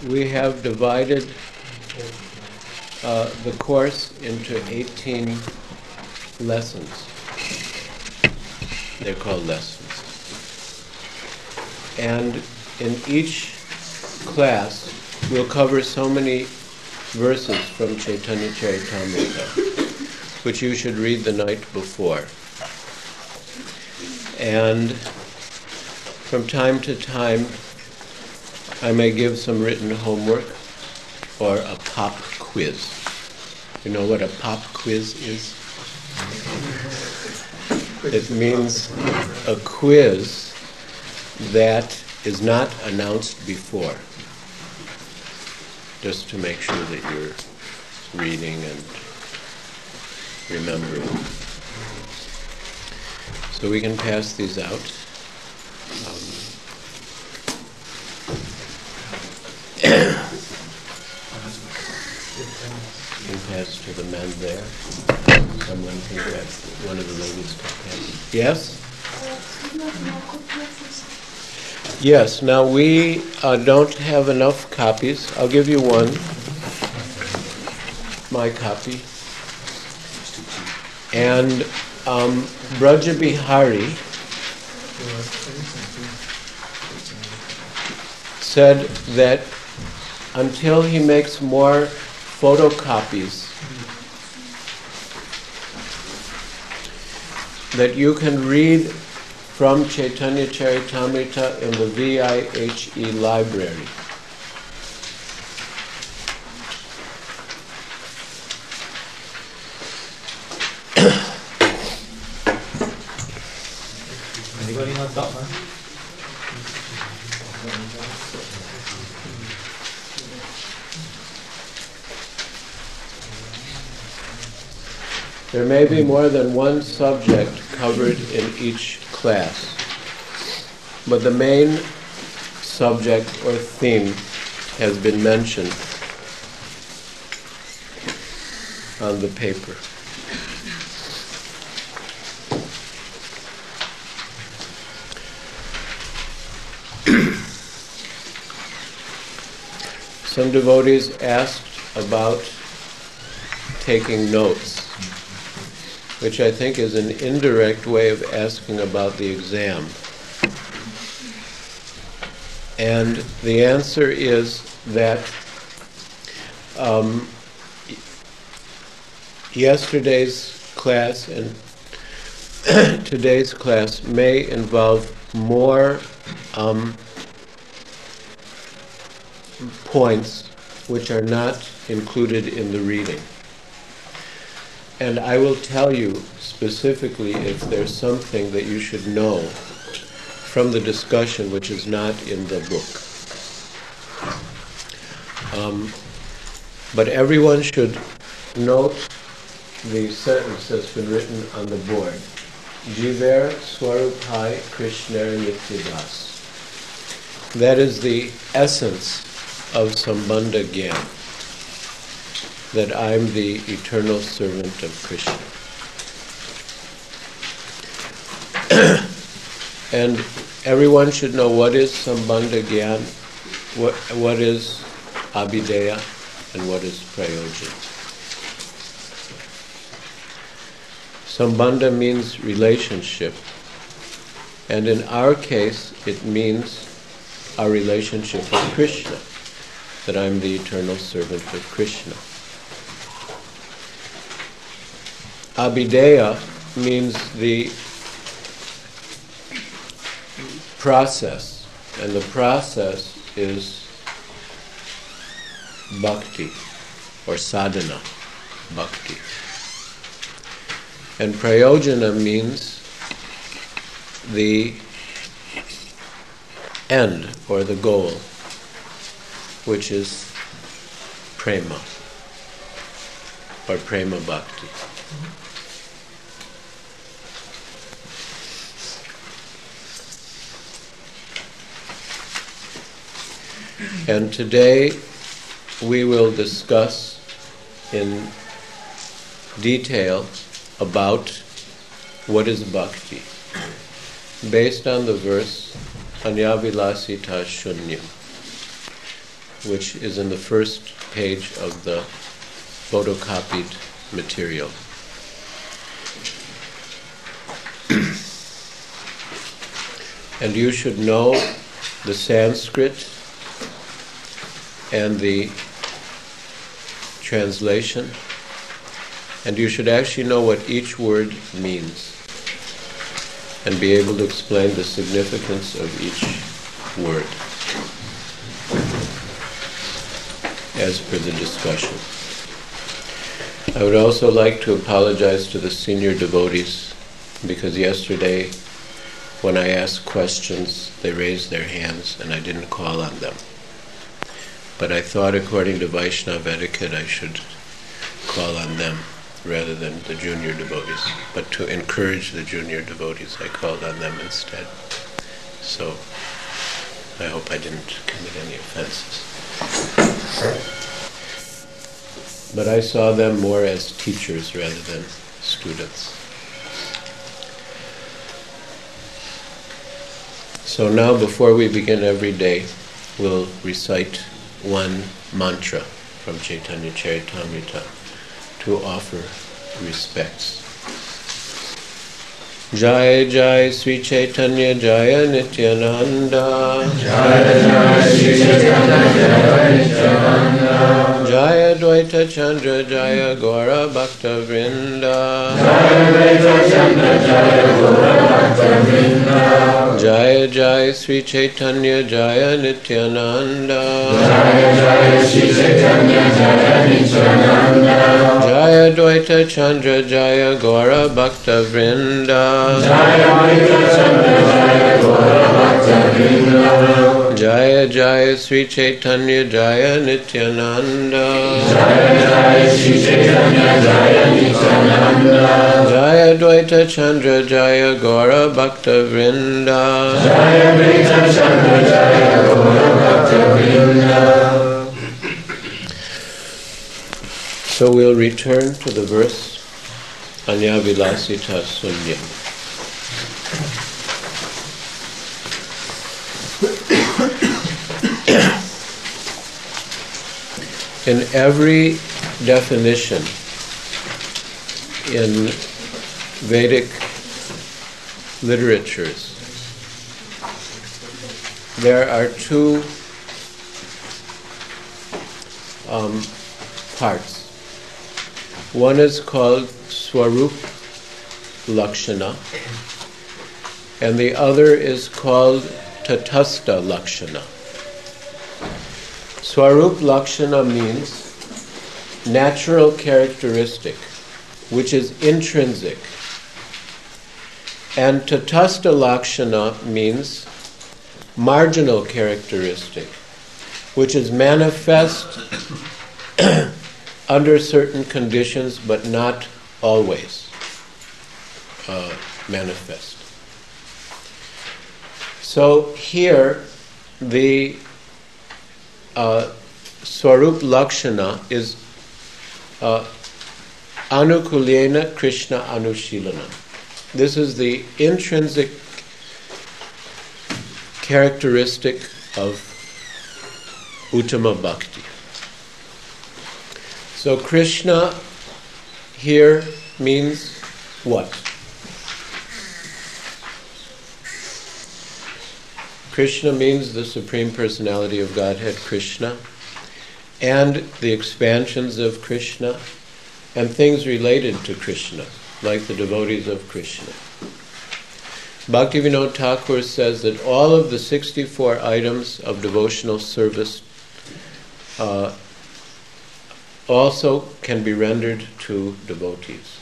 We have divided the course into 18 lessons. They're called lessons. And in each class, we'll cover so many verses from Chaitanya Charitamrita, which you should read the night before. And from time to time, I may give some written homework or a pop quiz. You know what a pop quiz is? It means a quiz that is not announced before, just to make sure that you're reading and remembering. So we can pass these out. You can pass to the men there. Someone can grab, one of the ladies can pass. Yes? Yes, now we don't have enough copies. I'll give you one. My copy. And Braja Bihari said that until he makes more photocopies, that you can read from Chaitanya Charitamrita in the VIHE library. Anybody have that one? There may be more than one subject covered in each class, but the main subject or theme has been mentioned on the paper. Some devotees asked about taking notes, which I think is an indirect way of asking about the exam. And the answer is that yesterday's class and today's class may involve more points which are not included in the reading. And I will tell you specifically if there's something that you should know from the discussion which is not in the book. But everyone should note the sentence that's been written on the board. Jiver Swarupai Krishna Nityadas. That is the essence of Sambandha Gyan, that I'm the eternal servant of Krishna. And everyone should know what is Sambandha Gyan, what is Abhideya, and what is Prayojan. Sambandha means relationship, and in our case it means our relationship with Krishna, that I'm the eternal servant of Krishna. Abhideya means the process, and the process is bhakti, or sadhana bhakti. And prayojana means the end, or the goal, which is prema, or prema bhakti. And today we will discuss in detail about what is bhakti, based on the verse Anyavilasita Shunyam. which is in the first page of the photocopied material. And you should know the Sanskrit and the translation, and you should actually know what each word means and be able to explain the significance of each word as per the discussion. I would also like to apologize to the senior devotees, because yesterday when I asked questions they raised their hands and I didn't call on them. But I thought according to Vaishnava etiquette I should call on them rather than the junior devotees. But to encourage the junior devotees I called on them instead. So I hope I didn't commit any offenses. But I saw them more as teachers rather than students. So now, before we begin every day, we'll recite one mantra from Chaitanya Charitamrita to offer respects. Jai Jai Sri Chaitanya Jaya Nityananda. Jaya Jaya Sri Chaitanya Jaya Nityananda. Jaya Dvaita Chandra Jaya Gaura Bhakta Vrinda. Jaya Dvaita Chandra Jaya Gaura Bhakta Vrinda. Jaya Jaya Sri Chaitanya Jaya Nityananda. Jaya Jaya Sri Chaitanya Jaya Nityananda. Jaya Dvaita Chandra Jaya Gaura Bhakta Vrinda. Jaya Dvaita Chandra Jaya Gaura Bhakta Vrinda. Jaya Jaya Sri Chaitanya Jaya Nityananda. Jaya Jaya Sri Chaitanya Jaya Nityananda. Jaya Dvaita Chandra Jaya Gaura Bhakta Vrinda. Jaya Dvaita Chandra Jaya Gaura Bhakta Vrinda. So we'll return to the verse Anya Vilasita Sunyam. In every definition in Vedic literatures, there are two parts. One is called Swarup Lakshana, and the other is called Tatastha Lakshana. Swarup Lakshana means natural characteristic, which is intrinsic. And Tatastha Lakshana means marginal characteristic, which is manifest under certain conditions, but not always manifest. So here, the Swarup Lakshana is Anukulyena Krishna Anushilana. This is the intrinsic characteristic of Uttama Bhakti. So Krishna here means what? Krishna means the Supreme Personality of Godhead, Krishna, and the expansions of Krishna, and things related to Krishna, like the devotees of Krishna. Bhaktivinoda Thakur says that all of the 64 items of devotional service also can be rendered to devotees.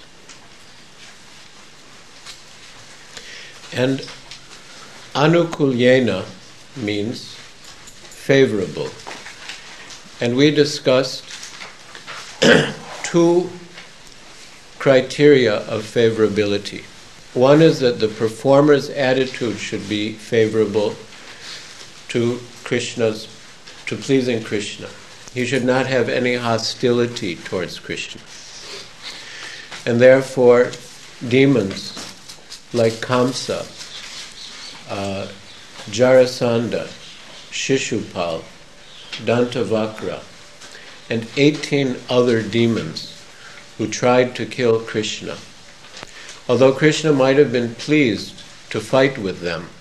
And Anukulyena means favorable. And we discussed two criteria of favorability. One is that the performer's attitude should be favorable to pleasing Krishna. He should not have any hostility towards Krishna. And therefore, demons like Kamsa, Jarasandha, Shishupal, Dantavakra, and 18 other demons who tried to kill Krishna. Although Krishna might have been pleased to fight with them,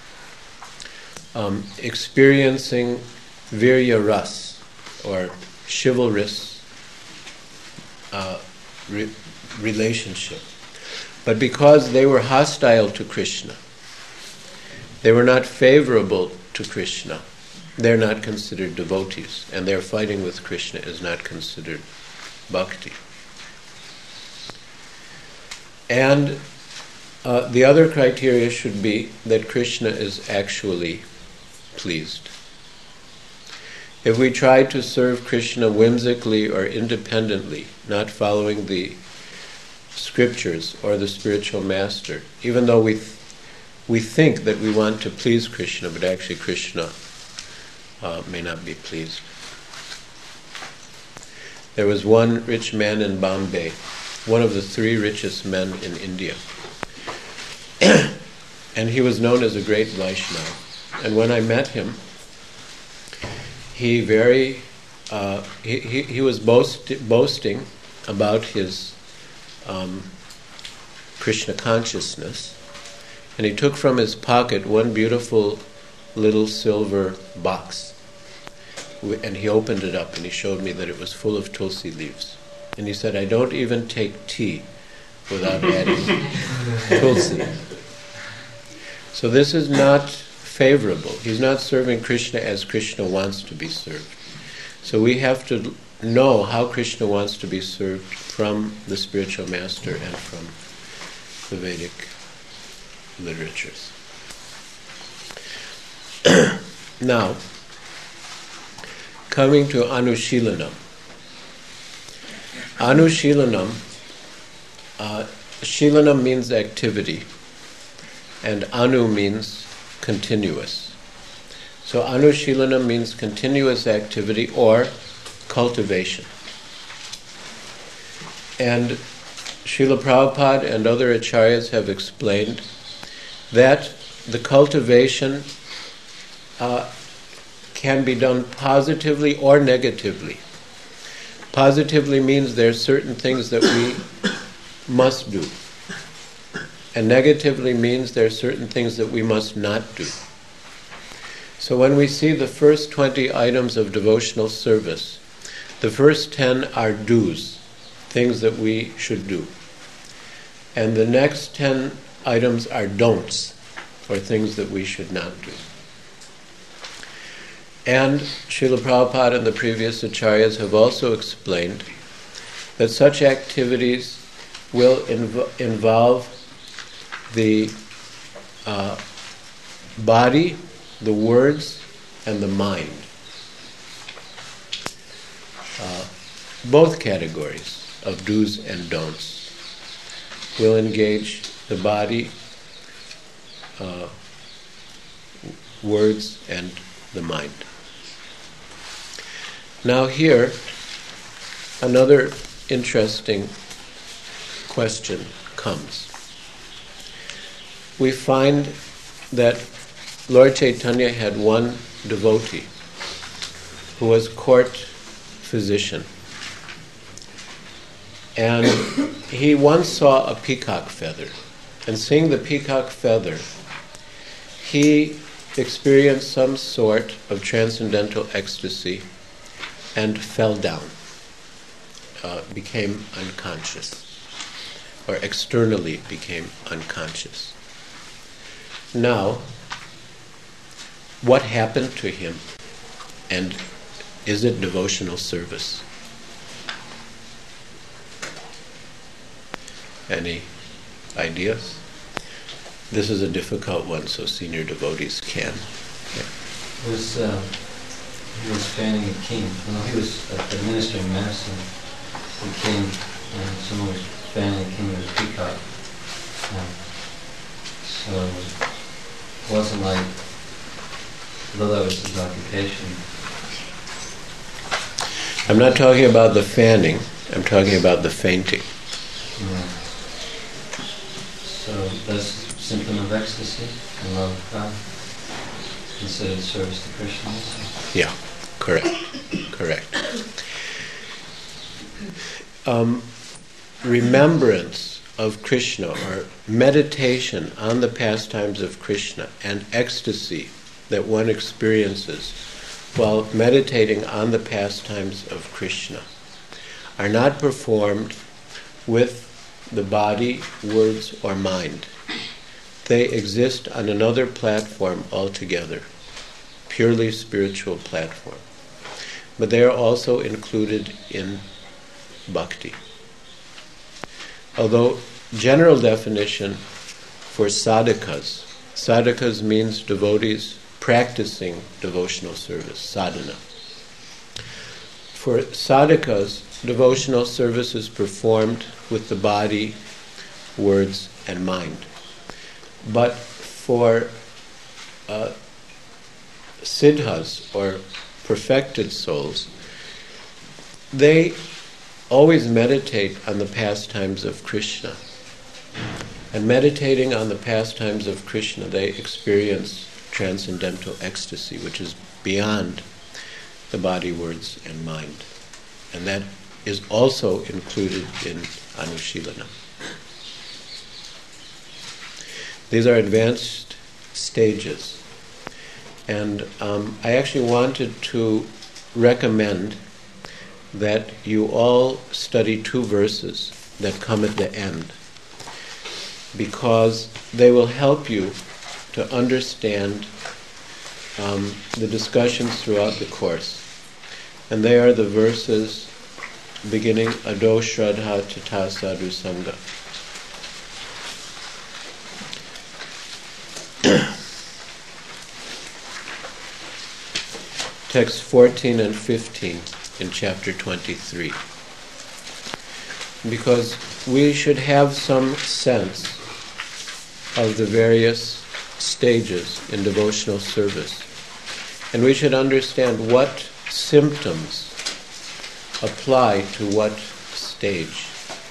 experiencing virya ras, or chivalrous relationship. But because they were hostile to Krishna, they were not favorable to Krishna, they're not considered devotees, and their fighting with Krishna is not considered bhakti. And the other criteria should be that Krishna is actually pleased. If we try to serve Krishna whimsically or independently, not following the scriptures or the spiritual master, even though we think that we want to please Krishna, but actually Krishna may not be pleased. There was one rich man in Bombay, one of the 3 richest men in India. And he was known as a great Vaishnava. And when I met him, he was boasting about his Krishna consciousness, and he took from his pocket one beautiful little silver box, and he opened it up and he showed me that it was full of tulsi leaves. And he said, "I don't even take tea without adding tulsi." So this is not favorable. He's not serving Krishna as Krishna wants to be served. So we have to know how Krishna wants to be served from the spiritual master and from the Vedic literatures. Now, coming to Anushilanam. Anushilanam, Shilanam means activity, and Anu means continuous. So Anushilanam means continuous activity or cultivation. And Srila Prabhupada and other acharyas have explained that the cultivation can be done positively or negatively. Positively means there are certain things that we must do. And negatively means there are certain things that we must not do. So when we see the first 20 items of devotional service, the first 10 are do's, things that we should do. And the next 10 items are don'ts, or things that we should not do. And Srila Prabhupada and the previous acharyas have also explained that such activities will involve the body, the words, and the mind. Both categories of do's and don'ts will engage the body, words, and the mind. Now here, another interesting question comes. We find that Lord Chaitanya had one devotee who was court physician. And he once saw a peacock feather. And seeing the peacock feather, he experienced some sort of transcendental ecstasy and fell down, became unconscious, or externally became unconscious. Now, what happened to him, and is it devotional service? Any ideas? This is a difficult one, so senior devotees can. Yeah. He was fanning a king. He was administering medicine. The king, and someone was fanning a king with a peacock. So it wasn't like, although that was his occupation. I'm not talking about the fanning, I'm talking about the fainting. Yeah. So that's a symptom of ecstasy and love of God, considered service to Krishna also. Yeah, Correct. Remembrance of Krishna, or meditation on the pastimes of Krishna, and ecstasy that one experiences while meditating on the pastimes of Krishna are not performed with the body, words, or mind. They exist on another platform altogether, purely spiritual platform. But they are also included in bhakti. Although general definition for sadhakas, sadhakas means devotees practicing devotional service, sadhana. For sadhakas, devotional service is performed with the body, words, and mind. But for siddhas, or perfected souls, they always meditate on the pastimes of Krishna. And meditating on the pastimes of Krishna, they experience transcendental ecstasy, which is beyond the body, words, and mind. And that is also included in Anushilana. These are advanced stages. And I actually wanted to recommend that you all study 2 verses that come at the end, because they will help you to understand the discussions throughout the course. And they are the verses beginning Ado Shraddha Tata Sadhu Sangha. Text 14 and 15 in chapter 23. Because we should have some sense of the various stages in devotional service. And we should understand what symptoms apply to what stage.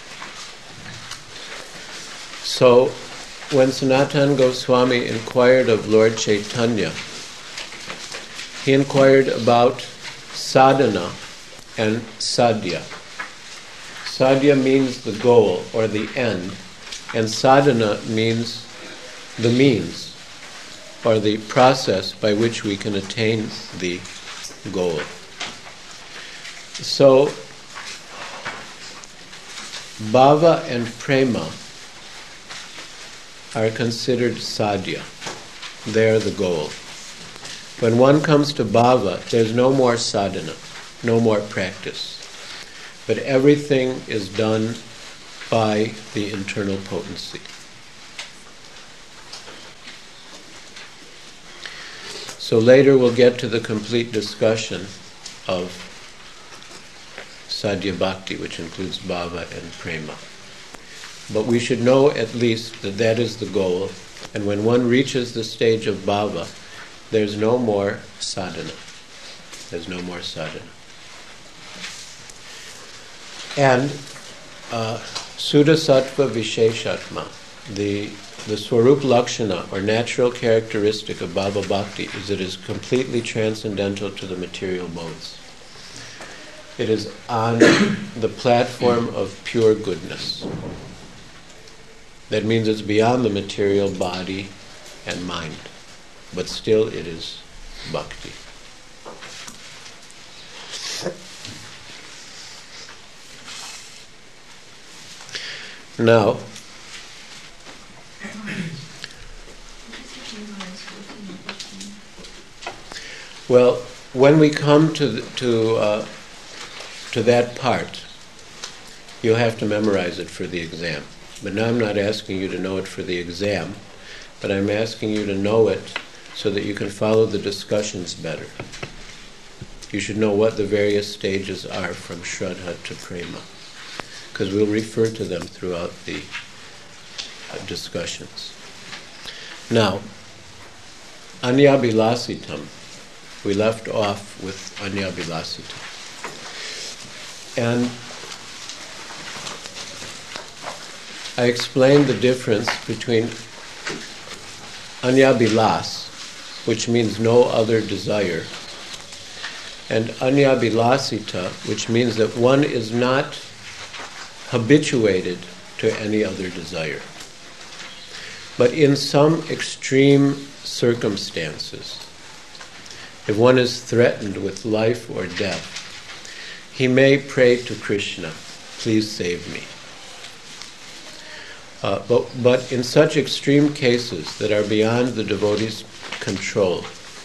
So, when Sanatana Goswami inquired of Lord Chaitanya, he inquired about sadhana and sadhya. Sadhya means the goal or the end, and sadhana means the means or the process by which we can attain the goal. So, bhava and prema are considered sadhya. They are the goal. When one comes to bhava, there's no more sadhana, no more practice. But everything is done by the internal potency. So later we'll get to the complete discussion of sadhya bhakti, which includes bhava and prema. But we should know at least that that is the goal, and when one reaches the stage of bhava, there's no more sadhana. There's no more sadhana. And Suddha Sattva Visheshatma, the Swarup Lakshana, or natural characteristic of Bhava Bhakti, is it is completely transcendental to the material modes. It is on the platform of pure goodness. That means it's beyond the material body and mind. But still it is bhakti. Now, well, when we come to that part, you'll have to memorize it for the exam. But now I'm not asking you to know it for the exam, but I'm asking you to know it so that you can follow the discussions better. You should know what the various stages are from Shraddha to Prema, because we'll refer to them throughout the discussions. Now, Anyabhilasitam. We left off with Anyabhilasitam. And I explained the difference between Anyabhilas, which means no other desire, and anyabilasita, which means that one is not habituated to any other desire. But in some extreme circumstances, if one is threatened with life or death, he may pray to Krishna, please save me. But in such extreme cases that are beyond the devotee's control,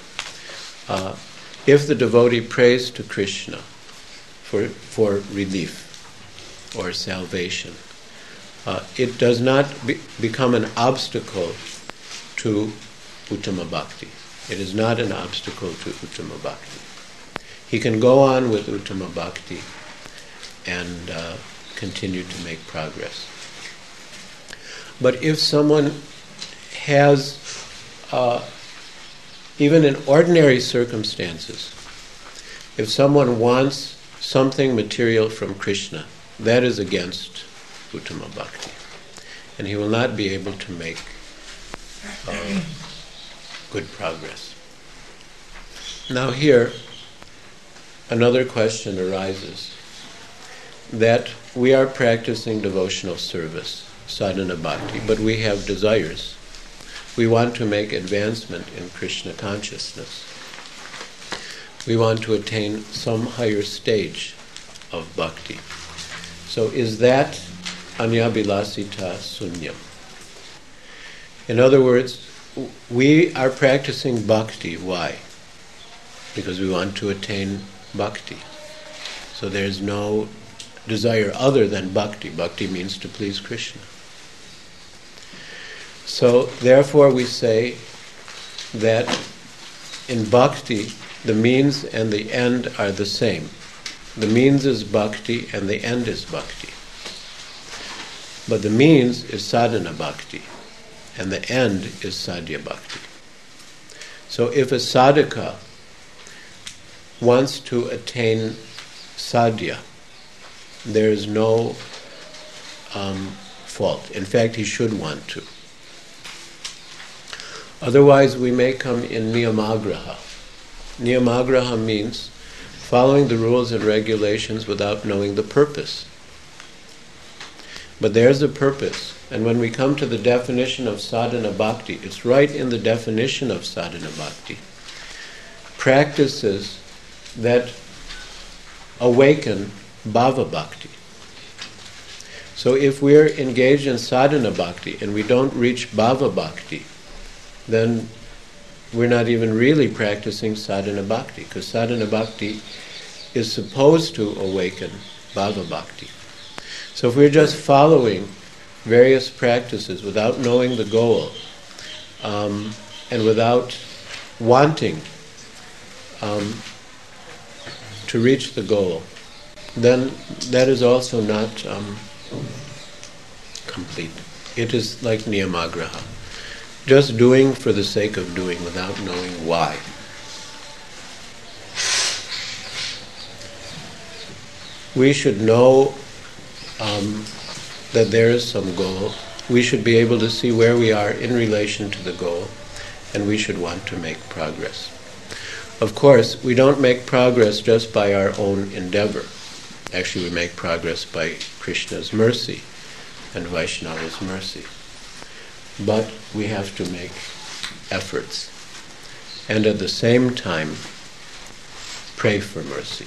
if the devotee prays to Krishna for relief or salvation, it does not become an obstacle to Uttama Bhakti. It is not an obstacle to Uttama Bhakti. He can go on with Uttama Bhakti and continue to make progress. But if someone has, even in ordinary circumstances, if someone wants something material from Krishna, that is against Uttama Bhakti. And he will not be able to make good progress. Now here, another question arises, that we are practicing devotional service, sadhana bhakti, but we have desires. We want to make advancement in Krishna consciousness. We want to attain some higher stage of bhakti. So is that anyabilasita sunyam? In other words, we are practicing bhakti. Why? Because we want to attain bhakti. So there's no desire other than bhakti. Bhakti means to please Krishna. So therefore we say that in bhakti, the means and the end are the same. The means is bhakti and the end is bhakti. But the means is sadhana bhakti and the end is sadhya bhakti. So if a sadhaka wants to attain sadhya, there is no fault. In fact, he should want to. Otherwise, we may come in niyamagraha. Niyamagraha means following the rules and regulations without knowing the purpose. But there's a purpose. And when we come to the definition of sadhana bhakti, it's right in the definition of sadhana bhakti. Practices that awaken bhava bhakti. So if we're engaged in sadhana bhakti and we don't reach bhava bhakti, then we're not even really practicing sadhana bhakti, because sadhana bhakti is supposed to awaken bhava bhakti. So if we're just following various practices without knowing the goal, and without wanting to reach the goal, then that is also not complete. It is like niyamagraha. Just doing for the sake of doing without knowing why. We should know that there is some goal. We should be able to see where we are in relation to the goal, and we should want to make progress. Of course, we don't make progress just by our own endeavor. Actually, we make progress by Krishna's mercy and Vaishnava's mercy. But we have to make efforts. And at the same time, pray for mercy.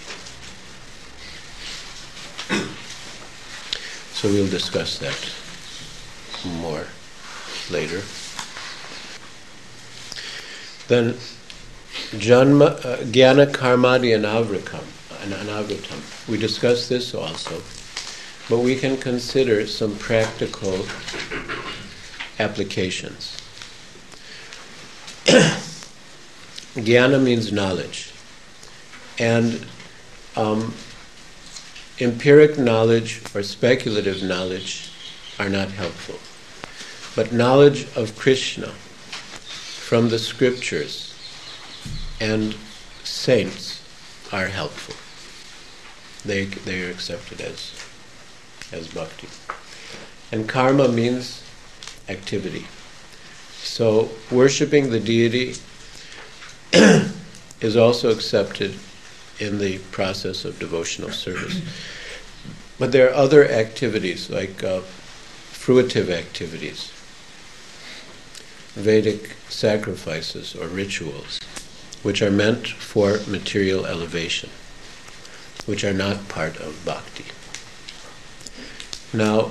So we'll discuss that more later. Then, Jnana Karmadi Anavratam. We discussed this also. But we can consider some practical applications. Jnana means knowledge. And empiric knowledge or speculative knowledge are not helpful. But knowledge of Krishna from the scriptures and saints are helpful. They are accepted as bhakti. And karma means activity. So worshipping the deity is also accepted in the process of devotional service. But there are other activities, like fruitive activities, Vedic sacrifices or rituals, which are meant for material elevation, which are not part of bhakti. Now,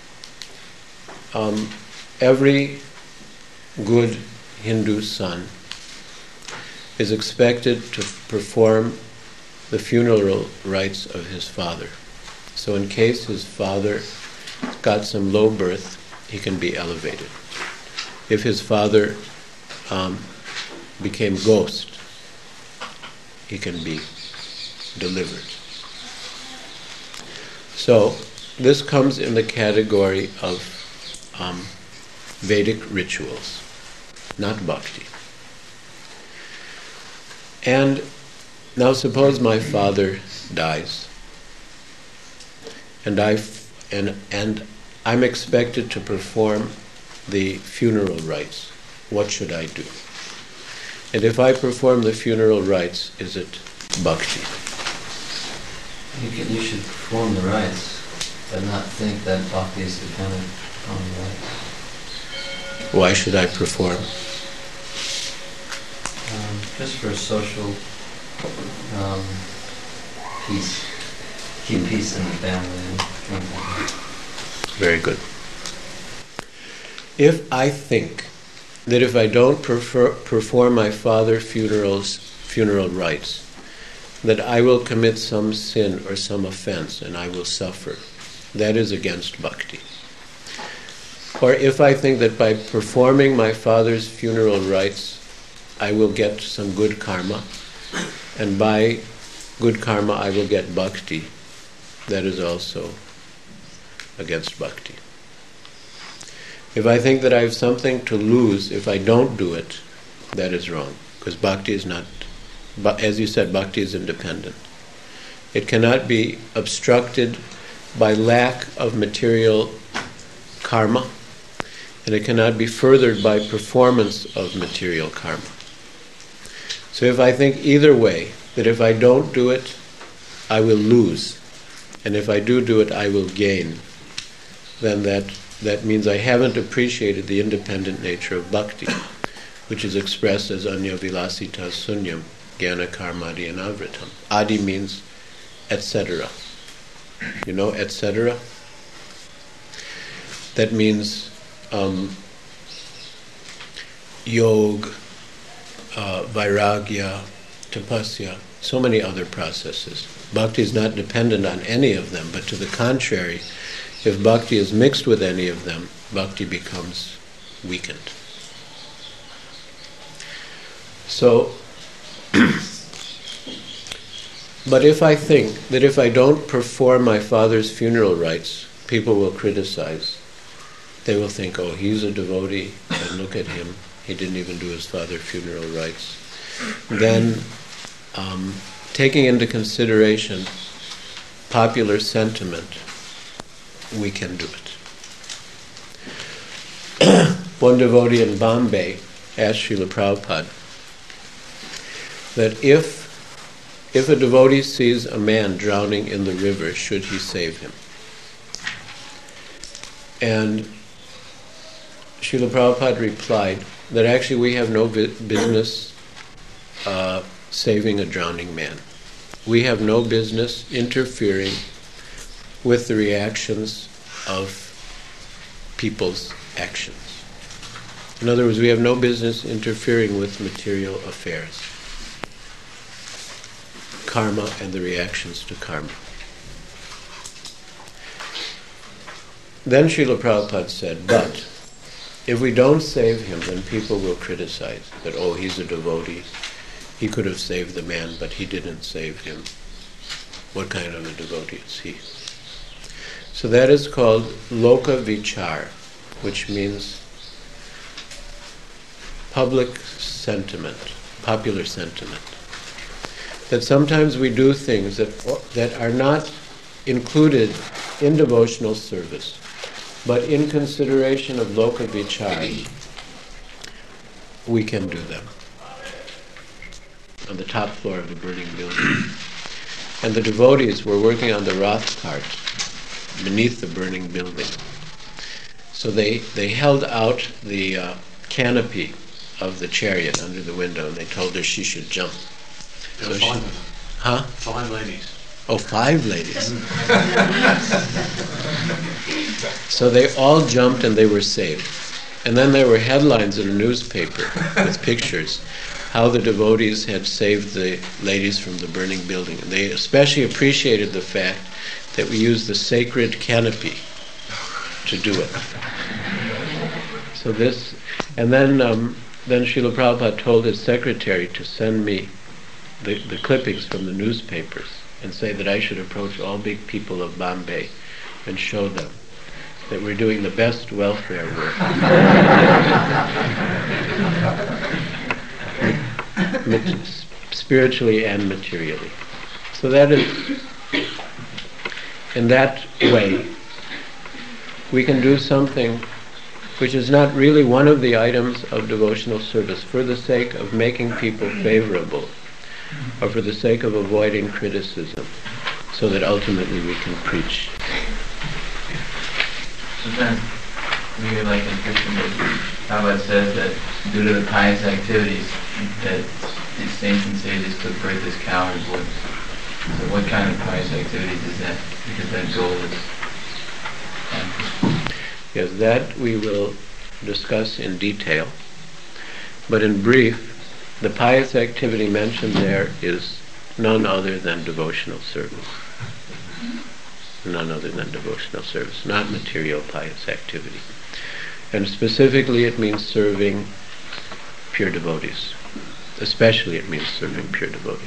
every good Hindu son is expected to perform the funeral rites of his father. So in case his father got some low birth, he can be elevated. If his father became ghost, he can be delivered. So this comes in the category of Vedic rituals, not bhakti. And now suppose my father dies, and I'm expected to perform the funeral rites. What should I do? And if I perform the funeral rites, is it bhakti? You should perform the rites, but not think that bhakti is dependent on the rites. Why should I perform? Just for social peace. Keep peace in the family. Very good. If I think that if I don't perform my father's funeral rites, that I will commit some sin or some offense and I will suffer, that is against bhakti. Or if I think that by performing my father's funeral rites, I will get some good karma, and by good karma I will get bhakti, that is also against bhakti. If I think that I have something to lose if I don't do it, that is wrong, because bhakti is not, as you said, bhakti is independent. It cannot be obstructed by lack of material karma, and it cannot be furthered by performance of material karma. So if I think either way, that if I don't do it, I will lose, and if I do it, I will gain, then that means I haven't appreciated the independent nature of bhakti, which is expressed as anyavilasita sunyam, jnana karmadi anavritam. Adi means etc. You know, etc.? That means yoga, vairagya, tapasya, so many other processes. Bhakti is not dependent on any of them, but to the contrary, if bhakti is mixed with any of them, bhakti becomes weakened. So, but if I think that if I don't perform my father's funeral rites, people will criticize. They will think, oh, he's a devotee, and look at him, he didn't even do his father's funeral rites. Then, taking into consideration popular sentiment, we can do it. One devotee in Bombay asked Srila Prabhupada that if a devotee sees a man drowning in the river, should he save him? And Srila Prabhupada replied that actually we have no business saving a drowning man. We have no business interfering with the reactions of people's actions. In other words, we have no business interfering with material affairs, karma and the reactions to karma. Then Srila Prabhupada said, but if we don't save him, then people will criticize that, oh, he's a devotee, he could have saved the man, but he didn't save him. What kind of a devotee is he? So that is called loka vichar, which means public sentiment, popular sentiment. That sometimes we do things that are not included in devotional service, but in consideration of loka vichar, we can do them. On the top floor of a burning building, and the devotees were working on the Rath cart beneath the burning building. So they held out the canopy of the chariot under the window, and they told her she should jump. There were So five she- of them. Huh? 5 ladies. Oh, 5 ladies. So they all jumped and they were saved. And then there were headlines in a newspaper with pictures how the devotees had saved the ladies from the burning building. And they especially appreciated the fact that we used the sacred canopy to do it. So this, and then Srila Prabhupada told his secretary to send me the clippings from the newspapers and say that I should approach all big people of Bombay and show them that we're doing the best welfare work. Spiritually and materially. So that is, in that way, we can do something which is not really one of the items of devotional service for the sake of making people favorable or for the sake of avoiding criticism, so that ultimately we can preach. Sometimes we hear like in Christian books, Prabhupada says that due to the pious activities that these saints and sages could break this coward voice. So what kind of pious activities is that? Because that goal is Yes, that we will discuss in detail. But in brief, the pious activity mentioned there is none other than devotional service. None other than devotional service, not material pious activity. And specifically it means serving pure devotees. Especially it means serving pure devotees.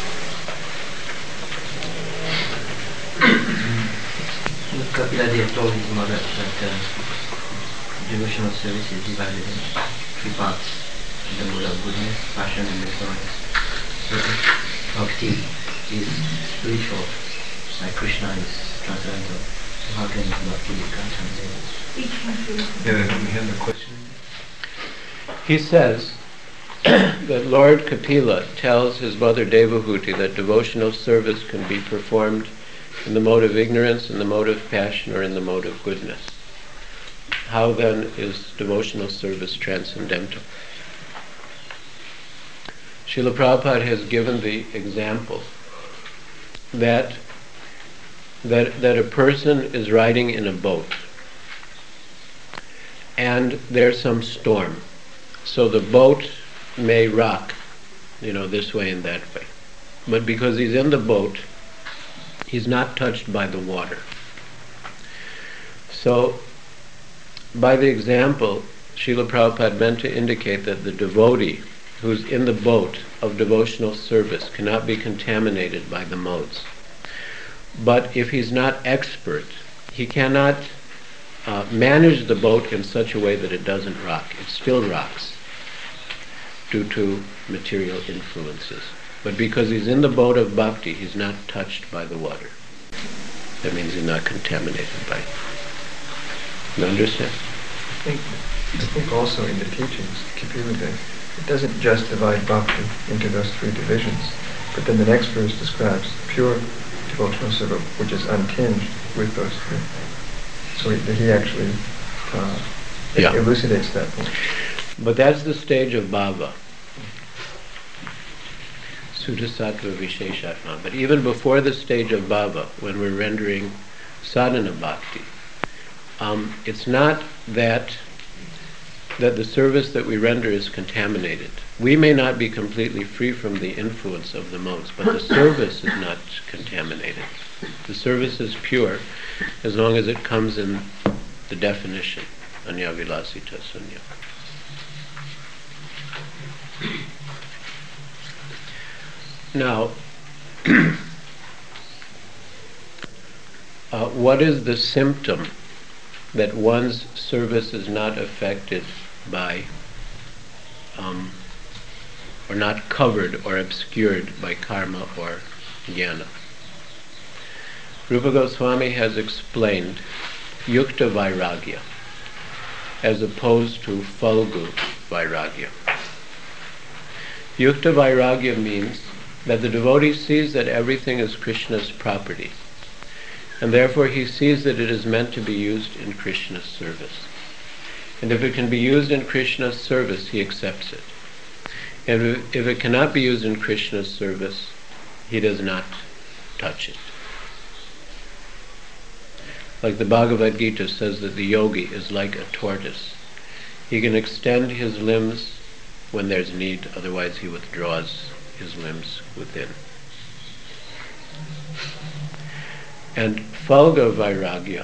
Kapila Dev told his mother that devotional service is divided in 3 parts: the mode of goodness, passion, and benevolence. So bhakti is spiritual, like Krishna is transcendental. So how can bhakti be transcendental? Yeah, we have a question. He says that Lord Kapila tells his mother Devahuti that devotional service can be performed in the mode of ignorance, in the mode of passion, or in the mode of goodness. How then is devotional service transcendental? Srila Prabhupada has given the example that a person is riding in a boat and there's some storm. So the boat may rock, this way and that way. But because he's in the boat, he's not touched by the water. So, by the example, Srila Prabhupada meant to indicate that the devotee who's in the boat of devotional service cannot be contaminated by the modes. But if he's not expert, he cannot manage the boat in such a way that it doesn't rock. It still rocks due to material influences. But because he's in the boat of bhakti, he's not touched by the water. That means he's not contaminated by it. You understand? I think also in the teachings, Kapila Dev, it doesn't just divide bhakti into those 3 divisions, but then the next verse describes pure devotional service, which is untinged with those 3. So he actually elucidates that point. But that's the stage of bhava. Sudha Sattva Visheshatma. But even before the stage of bhava, when we're rendering sadhana bhakti, it's not that the service that we render is contaminated. We may not be completely free from the influence of the modes, but the service is not contaminated. The service is pure as long as it comes in the definition, Anya Vilasita Sunya. Now, what is the symptom that one's service is not affected by, or not covered or obscured by karma or jnana? Rupa Goswami has explained yukta vairagya as opposed to falgu vairagya. Yukta vairagya means that the devotee sees that everything is Krishna's property, and therefore he sees that it is meant to be used in Krishna's service. And if it can be used in Krishna's service, he accepts it. And if it cannot be used in Krishna's service, he does not touch it. Like the Bhagavad Gita says that the yogi is like a tortoise. He can extend his limbs when there's need, otherwise he withdraws his limbs within. And Phalga Vairagya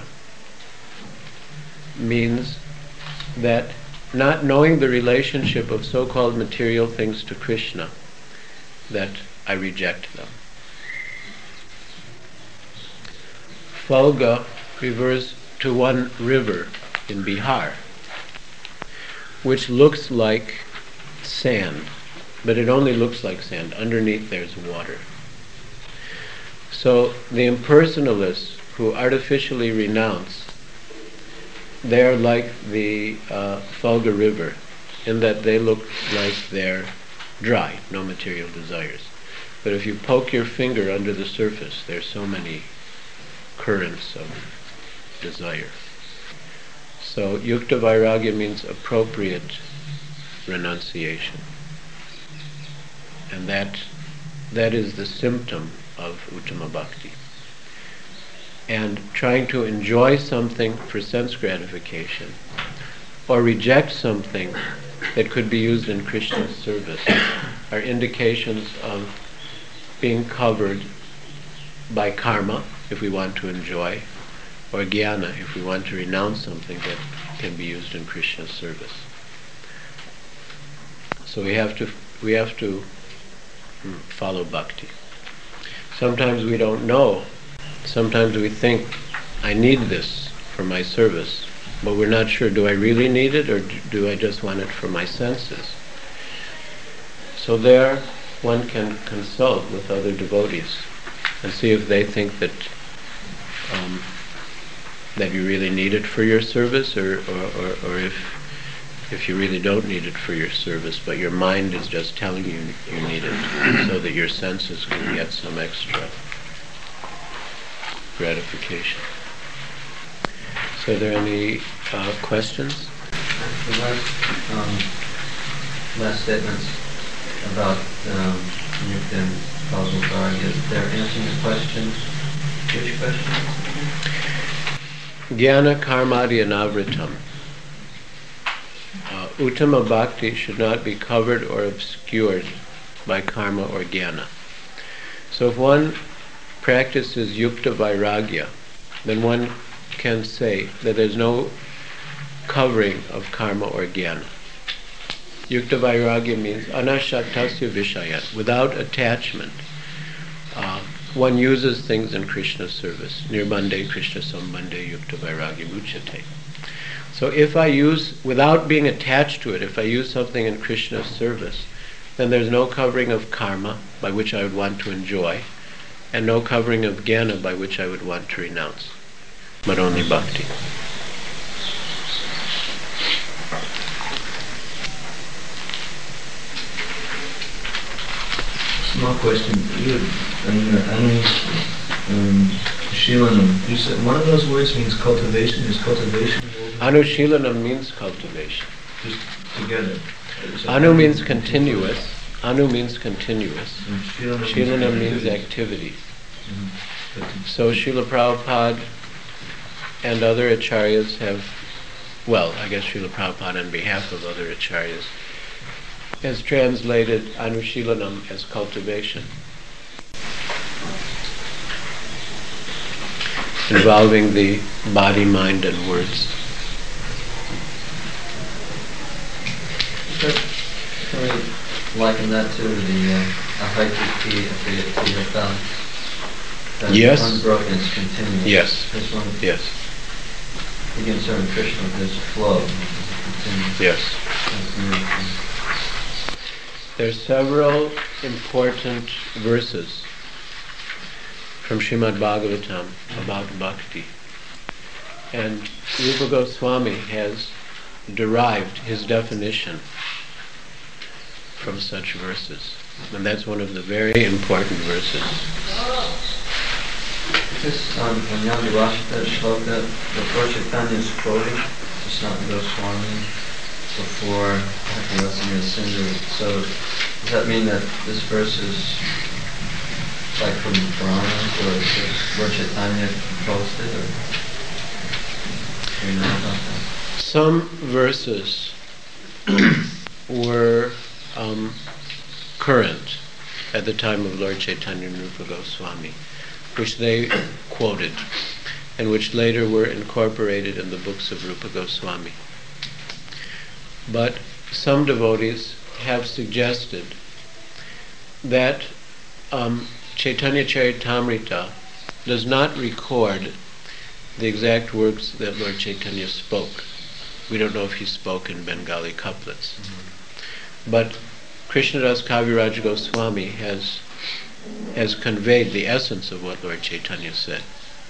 means that not knowing the relationship of so-called material things to Krishna, that I reject them. Phalga refers to one river in Bihar, which looks like sand, but it only looks like sand. Underneath there's water. So the impersonalists who artificially renounce, they're like the Phalga river, in that they look like they're dry, no material desires. But if you poke your finger under the surface, there's so many currents of desire. So Yukta Vairagya means appropriate renunciation. And that is the symptom of Uttama Bhakti. And trying to enjoy something for sense gratification, or reject something that could be used in Krishna's service, are indications of being covered by karma, if we want to enjoy, or jnana, if we want to renounce something that can be used in Krishna's service. So we have to follow bhakti. Sometimes we don't know. Sometimes we think, I need this for my service, but we're not sure, do I really need it, or do I just want it for my senses? So there one can consult with other devotees and see if they think that that you really need it for your service, or if you really don't need it for your service, but your mind is just telling you you need it, so that your senses can get some extra gratification. So are there any questions? The last statements about Yukta and Phalga Vairagya, they're answering the question. Which question? Jnana karmadi anavritam. Uttama bhakti should not be covered or obscured by karma or jnana. So if one practices yukta vairagya, then one can say that there's no covering of karma or jnana. Yukta vairagya means anashaktasya vishayat, without attachment. One uses things in Krishna's service. Nirbande Krishna sambande yukta vairagya uchate. So if I use, without being attached to it, if I use something in Krishna's service, then there's no covering of karma, by which I would want to enjoy, and no covering of jnana, by which I would want to renounce, but only bhakti. Small question. Anushilanam. You said one of those words means cultivation. Is cultivation? Anushilanam means cultivation. Just together. Anu means continuous. Anu means continuous. Shilanam Shilanam means activity. So Srila Prabhupada and other acharyas have, well, I guess Srila Prabhupada on behalf of other acharyas, has translated Anushilanam as cultivation, involving the body, mind, and words. Can we liken that to the Ahaitiki Apriyata? Yes. Unbroken, it's continuous. Yes. This one, Yes. again, serving Krishna, there's a flow. It's continuous. Yes. There are several important verses from Srimad Bhagavatam about bhakti. And Rupa Goswami has derived his definition from such verses. And that's one of the very important verses. This on Yogi Vashita shloka, the Lord Chaitanya is quoting to Sanatana Goswami before Rasamrita Sindhu. So does that mean that this verse is like from the Puranas, or is Lord Chaitanya composed it, or do you know about that? Some verses were current at the time of Lord Chaitanya and Rupa Goswami, which they quoted, and which later were incorporated in the books of Rupa Goswami. But some devotees have suggested that Chaitanya Charitamrita does not record the exact words that Lord Chaitanya spoke. We don't know if he spoke in Bengali couplets. But Krishnadas Kaviraj Goswami has conveyed the essence of what Lord Chaitanya said.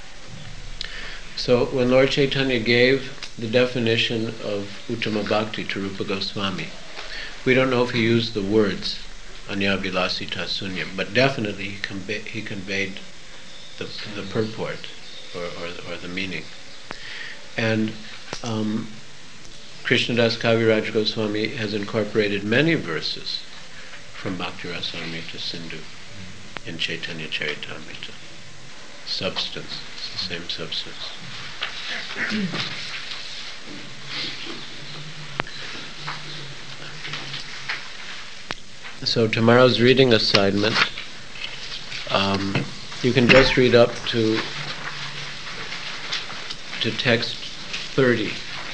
So when Lord Chaitanya gave the definition of Uttama Bhakti to Rupa Goswami, we don't know if he used the words Anyabhilasita Sunyam, but definitely he conveyed the purport or the meaning. And Krishnadas Kaviraj Goswami has incorporated many verses from Bhakti Rasamrita Sindhu in Chaitanya Charitamrita. Substance, it's the same substance. So tomorrow's reading assignment, you can just read up to text 30.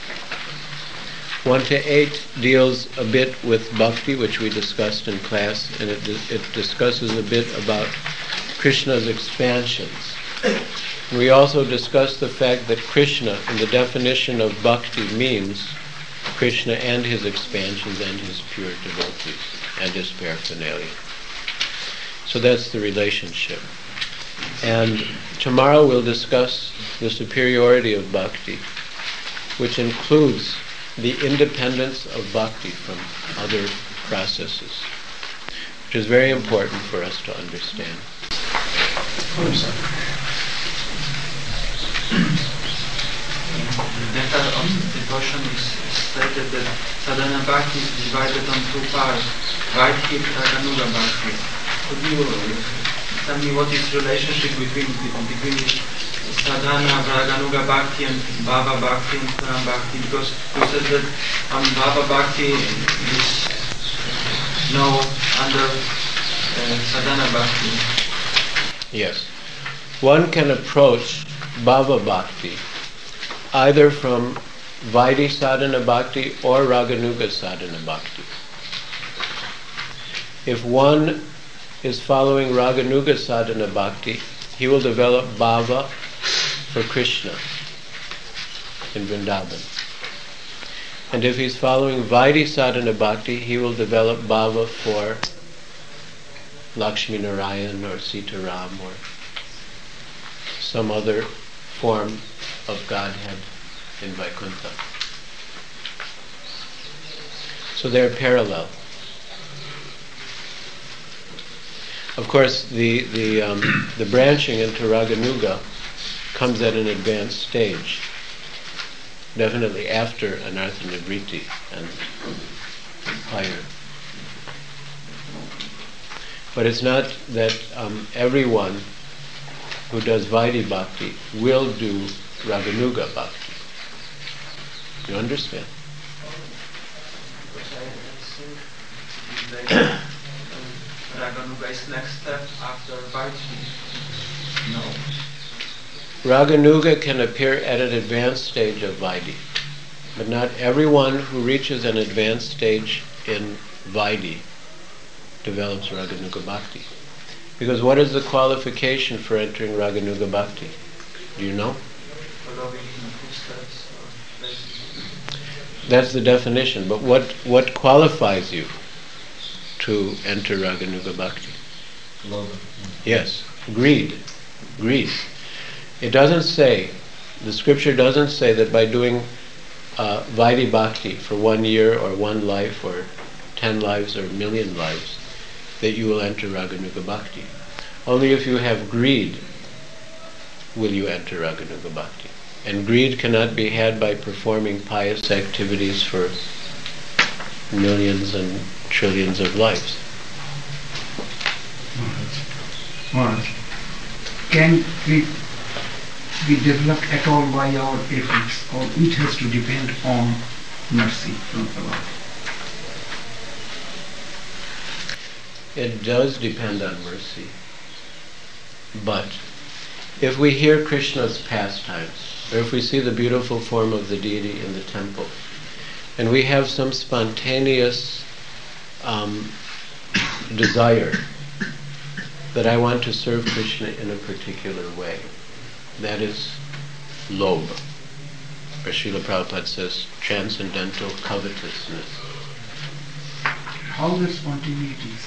1 to 8 deals a bit with bhakti, which we discussed in class, and it discusses a bit about Krishna's expansions. We also discussed the fact that Krishna, in the definition of bhakti, means Krishna and his expansions and his pure devotees and his paraphernalia. So that's the relationship. And tomorrow we'll discuss the superiority of bhakti, which includes the independence of bhakti from other processes, which is very important for us to understand. Data of devotion is stated that sadhana bhakti is divided on two parts, Vaidhi and Raganuga bhakti. Could you tell me what is the relationship between sadhana, Raganuga bhakti and Bhava bhakti and Prema bhakti? Because you said that Bhava bhakti is now under sadhana bhakti. Yes. One can approach Bhava bhakti either from Vaidhi sadhana bhakti or Raganuga sadhana bhakti. If one is following Raganuga sadhana bhakti, he will develop bhava for Krishna in Vrindavan. And if he's following Vaidhi sadhana bhakti, he will develop bhava for Lakshmi Narayan or Sitaram or some other form of Godhead in Vaikuntha. So they're parallel. Of course, the branching into Raganuga comes at an advanced stage, definitely after Anartha Nivriti and higher. But it's not that everyone who does Vaidhi bhakti will do Raganuga bhakti. You understand? Raganuga is next step after Vaidhi. No. Raganuga can appear at an advanced stage of Vaidhi, but not everyone who reaches an advanced stage in Vaidhi develops Raganuga bhakti. Because what is the qualification for entering Raganuga bhakti? Do you know? Following in footsteps or That's the definition, but what qualifies you to enter Raganuga bhakti? Love. Yes, greed. It doesn't say, the scripture doesn't say that by doing Vaidhi bhakti for 1 year or 1 life or 10 lives or 1,000,000 lives, that you will enter Raganuga Bhakti. Only if you have greed will you enter Raganuga Bhakti. And greed cannot be had by performing pious activities for millions and trillions of lives. Maharaj, can it be developed at all by our efforts, or it has to depend on mercy from Allah? It does depend on mercy. But if we hear Krishna's pastimes, or if we see the beautiful form of the deity in the temple, and we have some spontaneous desire that I want to serve Krishna in a particular way, that is lobha, or Srila Prabhupada says transcendental covetousness. How the spontaneity is?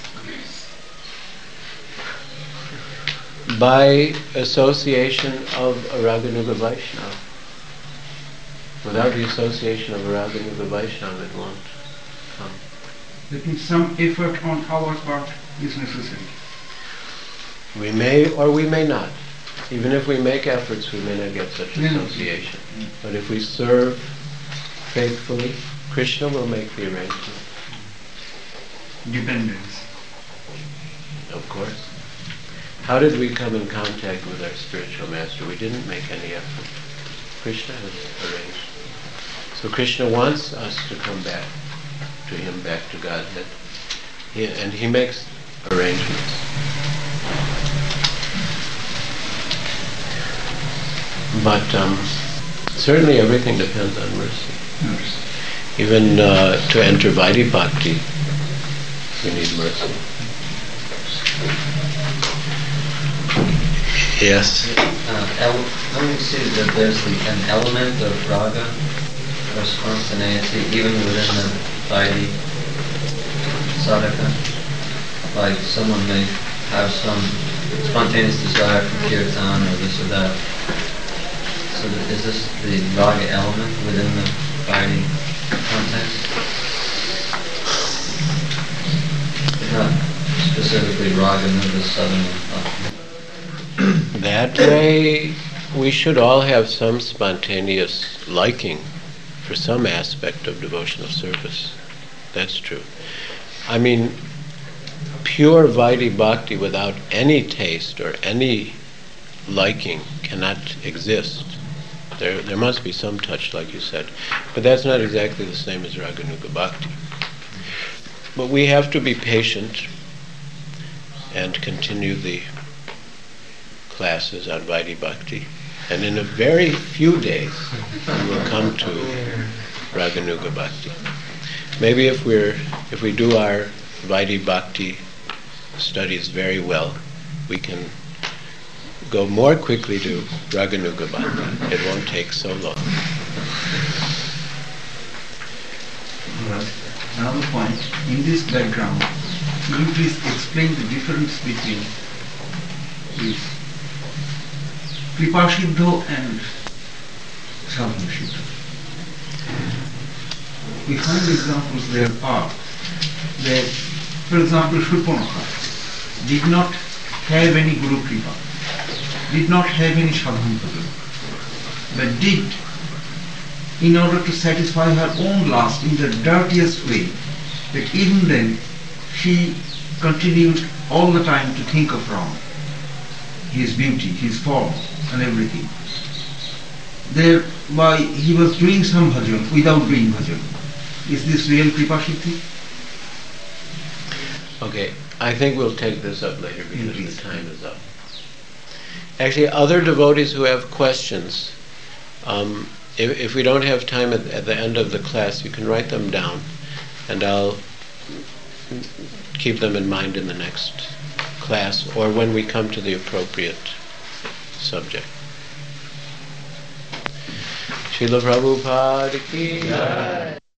By association of a Raganuga Vaishnava. Without the association of a Raganuga Vaishnava, it won't come. That means some effort on our part is necessary. We may or we may not. Even if we make efforts, we may not get such association. But if we serve faithfully, Krishna will make the arrangement. Dependence. Of course. How did we come in contact with our spiritual master? We didn't make any effort. Krishna has arranged. So Krishna wants us to come back to him, back to Godhead. And he makes arrangements. But certainly everything depends on mercy. Yes. Even to enter Vaidhi Bhakti, we need mercy. Yes? Don't you see that there's an element of raga or spontaneity even within the Vaidhi sadhaka? Like someone may have some spontaneous desire for kirtan or this or that. So is this the raga element within the Vaidhi context? Not specifically raga, nuga, sadhana. That way, we should all have some spontaneous liking for some aspect of devotional service. That's true. I mean, pure Vaidhi Bhakti without any taste or any liking cannot exist. There must be some touch, like you said. But that's not exactly the same as Raganuga Bhakti. But we have to be patient and continue the classes on Vaidhi Bhakti. And in a very few days, we will come to Raganuga Bhakti. Maybe if we do our Vaidhi Bhakti studies very well, we can go more quickly to Raganuga Bhakti. It won't take so long. Another point, in this background, can you please explain the difference between this Kripasiddho and Sadhanasiddho? We find examples there are that, for example, Shurpanakha did not have any Guru Kripa, did not have any sadhana program, but did, in order to satisfy her own lust in the dirtiest way, that even then she continued all the time to think of Rama, his beauty, his form and everything. Thereby he was doing some bhajan without doing bhajan. Is this real Kripa Siddhi? Okay, I think we'll take this up later because the time is up. Actually, other devotees who have questions, if we don't have time at the end of the class, you can write them down, and I'll keep them in mind in the next class or when we come to the appropriate subject. Srila Prabhupada ki jai.